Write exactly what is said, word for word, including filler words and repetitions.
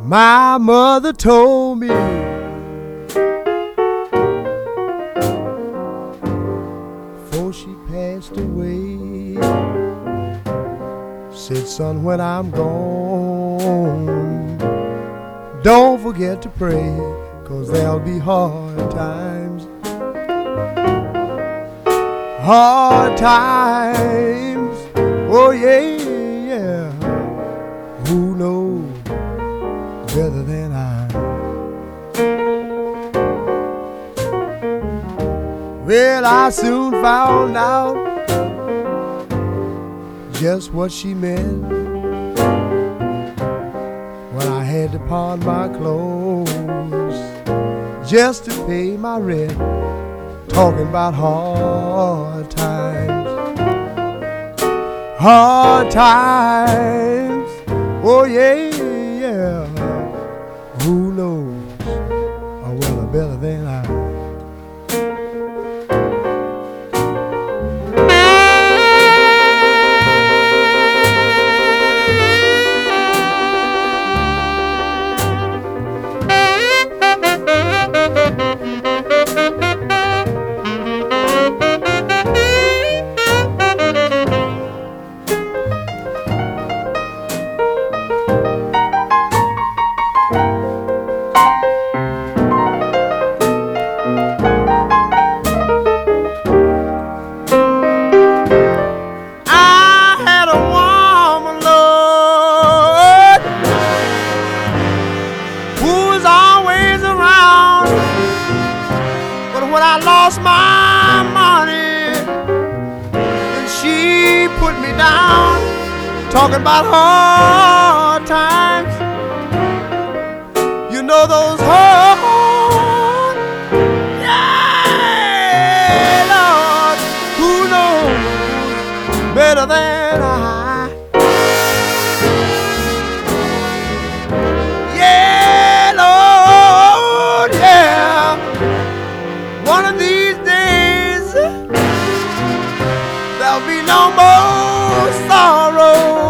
My mother told me before she passed away, said, son, when I'm gone, don't forget to pray, 'cause there'll be hard times. Hard times, oh yeah, yeah. Who knows better than I? Well, I soon found out just what she meant when I had to pawn my clothes just to pay my rent. Talking about hard times, hard times, oh yeah, yeah. Who knows a well better than I? When I lost my money, and she put me down, talking about hard times. You know those hard, yeah, Lord, who knows better than I? Yeah, Lord, yeah. One of these days, there'll be no more sorrow.